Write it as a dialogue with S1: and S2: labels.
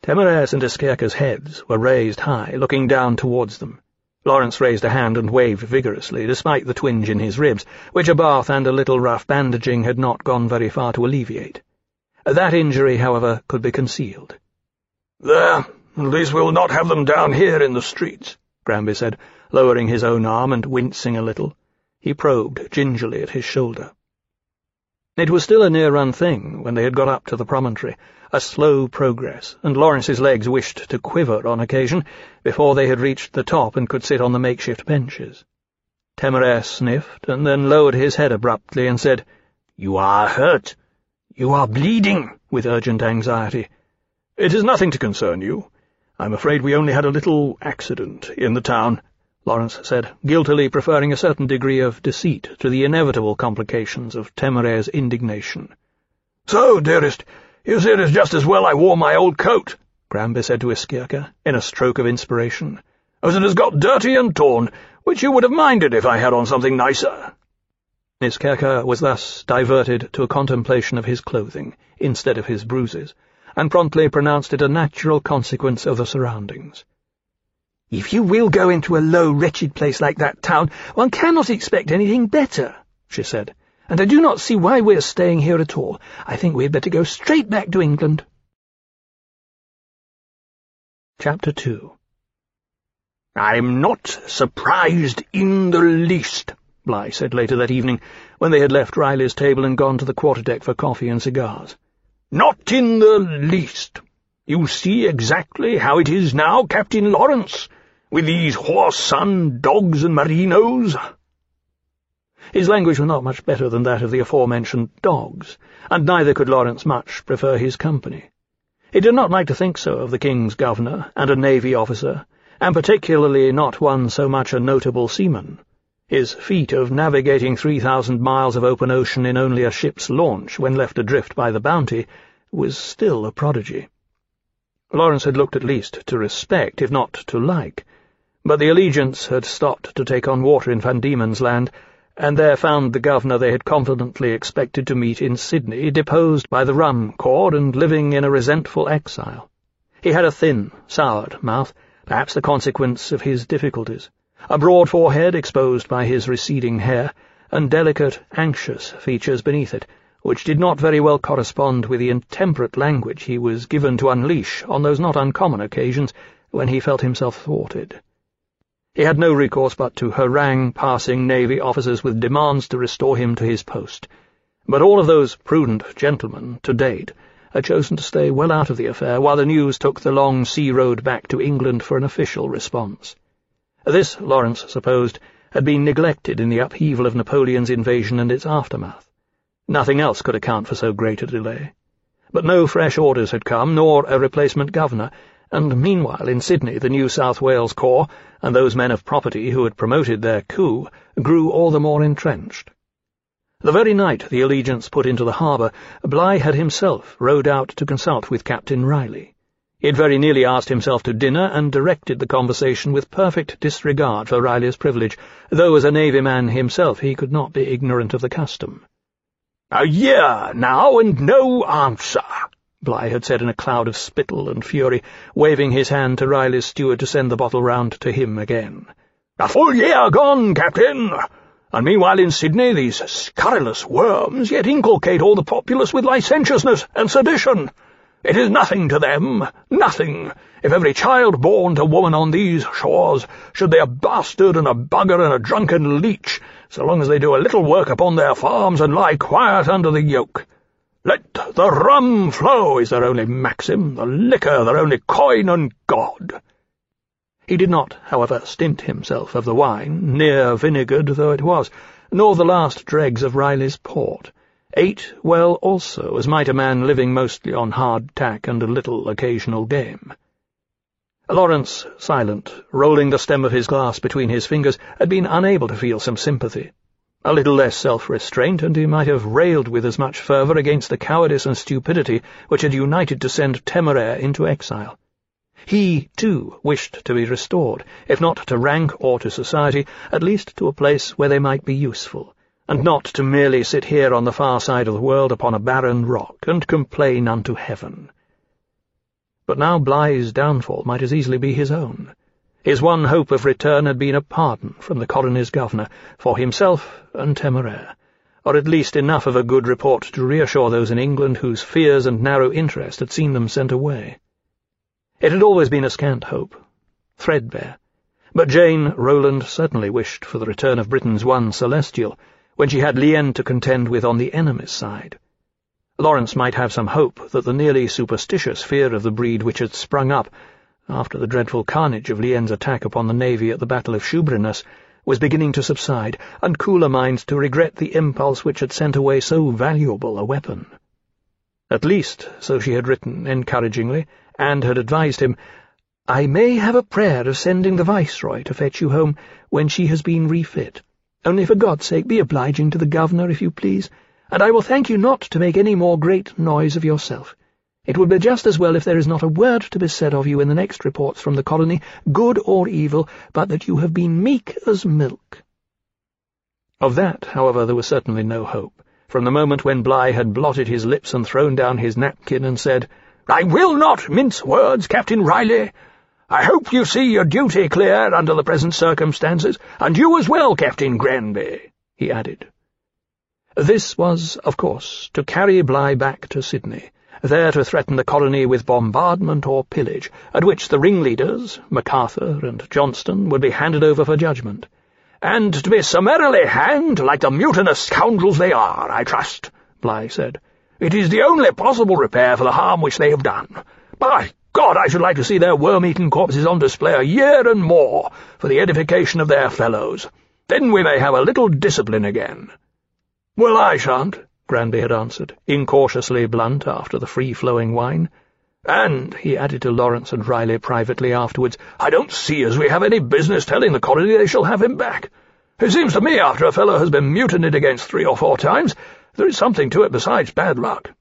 S1: Temeres and Iskirka's heads were raised high, looking down towards them. Lawrence raised a hand and waved vigorously, despite the twinge in his ribs, which a bath and a little rough bandaging had not gone very far to alleviate. That injury, however, could be concealed.
S2: "There, at least we'll not have them down here in the streets," Granby said, lowering his own arm and wincing a little. He probed gingerly at his shoulder.
S1: It was still a near-run thing when they had got up to the promontory, a slow progress, and Lawrence's legs wished to quiver on occasion before they had reached the top and could sit on the makeshift benches. Temeres sniffed and then lowered his head abruptly and said,
S2: "You are hurt. You are bleeding," with urgent anxiety. "It is nothing to concern you. I'm afraid we only had a little accident in the town," Lawrence said, guiltily preferring a certain degree of deceit to the inevitable complications of Temeres's indignation. "So, dearest, you see it is just as well I wore my old coat," Granby said to Iskirka, in a stroke of inspiration, "as it has got dirty and torn, which you would have minded if I had on something nicer."
S1: Iskirka was thus diverted to a contemplation of his clothing, instead of his bruises, and promptly pronounced it a natural consequence of the surroundings.
S3: "If you will go into a low, wretched place like that town, one cannot expect anything better," she said, "and I do not see why we are staying here at all. I think we had better go straight back to England."
S1: Chapter 2.
S2: "I'm not surprised in the least," Bligh said later that evening, when they had left Riley's table and gone to the quarterdeck for coffee and cigars. "Not in the least. You see exactly how it is now, Captain Lawrence, with these whoreson dogs and merinos."
S1: His language was not much better than that of the aforementioned dogs, and neither could Lawrence much prefer his company. He did not like to think so of the King's governor and a navy officer, and particularly not one so much a notable seaman. His feat of navigating 3,000 miles of open ocean in only a ship's launch when left adrift by the Bounty was still a prodigy. Lawrence had looked at least to respect, if not to like, but the Allegiance had stopped to take on water in Van Diemen's Land, and there found the governor they had confidently expected to meet in Sydney deposed by the rum cord and living in a resentful exile. He had a thin, soured mouth, perhaps the consequence of his difficulties, a broad forehead exposed by his receding hair, and delicate, anxious features beneath it, which did not very well correspond with the intemperate language he was given to unleash on those not uncommon occasions when he felt himself thwarted. He had no recourse but to harangue passing navy officers with demands to restore him to his post, but all of those prudent gentlemen, to date, had chosen to stay well out of the affair while the news took the long sea road back to England for an official response. This, Lawrence supposed, had been neglected in the upheaval of Napoleon's invasion and its aftermath. Nothing else could account for so great a delay. But no fresh orders had come, nor a replacement governor, and meanwhile in Sydney the New South Wales Corps, and those men of property who had promoted their coup, grew all the more entrenched. The very night the Allegiance put into the harbour, Bligh had himself rowed out to consult with Captain Riley. He had very nearly asked himself to dinner and directed the conversation with perfect disregard for Riley's privilege, though as a navy man himself he could not be ignorant of the custom.
S2: "A year now and no answer," Bligh had said in a cloud of spittle and fury, waving his hand to Riley's steward to send the bottle round to him again. "A full year gone, Captain! And meanwhile in Sydney these scurrilous worms yet inculcate all the populace with licentiousness and sedition. It is nothing to them, nothing, if every child born to woman on these shores should be a bastard and a bugger and a drunken leech, so long as they do a little work upon their farms and lie quiet under the yoke. Let the rum flow is their only maxim, the liquor their only coin and god." He did not, however, stint himself of the wine, near vinegared though it was, nor the last dregs of Riley's port. Ate well also, as might a man living mostly on hard tack and a little occasional game. Lawrence, silent, rolling the stem of his glass between his fingers, had been unable to feel some sympathy. A little less self-restraint, and he might have railed with as much fervour against the cowardice and stupidity which had united to send Temeraire into exile. He, too, wished to be restored, if not to rank or to society, at least to a place where they might be useful, and not to merely sit here on the far side of the world upon a barren rock and complain unto heaven.
S1: But now Bligh's downfall might as easily be his own. His one hope of return had been a pardon from the colony's governor for himself and Temeraire, or at least enough of a good report to reassure those in England whose fears and narrow interest had seen them sent away. It had always been a scant hope, threadbare, but Jane Rowland certainly wished for the return of Britain's one Celestial, when she had Lienne to contend with on the enemy's side. Lawrence might have some hope that the nearly superstitious fear of the breed which had sprung up after the dreadful carnage of Lienne's attack upon the navy at the Battle of Shoeburyness was beginning to subside, and cooler minds to regret the impulse which had sent away so valuable a weapon. At least, so she had written encouragingly, and had advised him, "I may have a prayer of sending the Viceroy to fetch you home when she has been refit. Only for God's sake be obliging to the governor, if you please, and I will thank you not to make any more great noise of yourself. It would be just as well if there is not a word to be said of you in the next reports from the colony, good or evil, but that you have been meek as milk." Of that, however, there was certainly no hope, from the moment when Bligh had blotted his lips and thrown down his napkin and said, "I will not mince words, Captain Riley. I hope you see your duty clear under the present circumstances, and you as well, Captain Granby," he added. This was, of course, to carry Bligh back to Sydney, there to threaten the colony with bombardment or pillage, at which the ringleaders, MacArthur and Johnston, would be handed over for judgment. "And to be summarily hanged like the mutinous scoundrels they are, I trust," Bligh said. "It is the only possible repair for the harm which they have done. By God, I should like to see their worm-eaten corpses on display a year and more for the edification of their fellows. Then we may have a little discipline again." "Well, I shan't," Granby had answered, incautiously blunt after the free-flowing wine. "And," he added to Lawrence and Riley privately afterwards, "I don't see as we have any business telling the colony they shall have him back. It seems to me after a fellow has been mutinied against 3 or 4 times, there is something to it besides bad luck."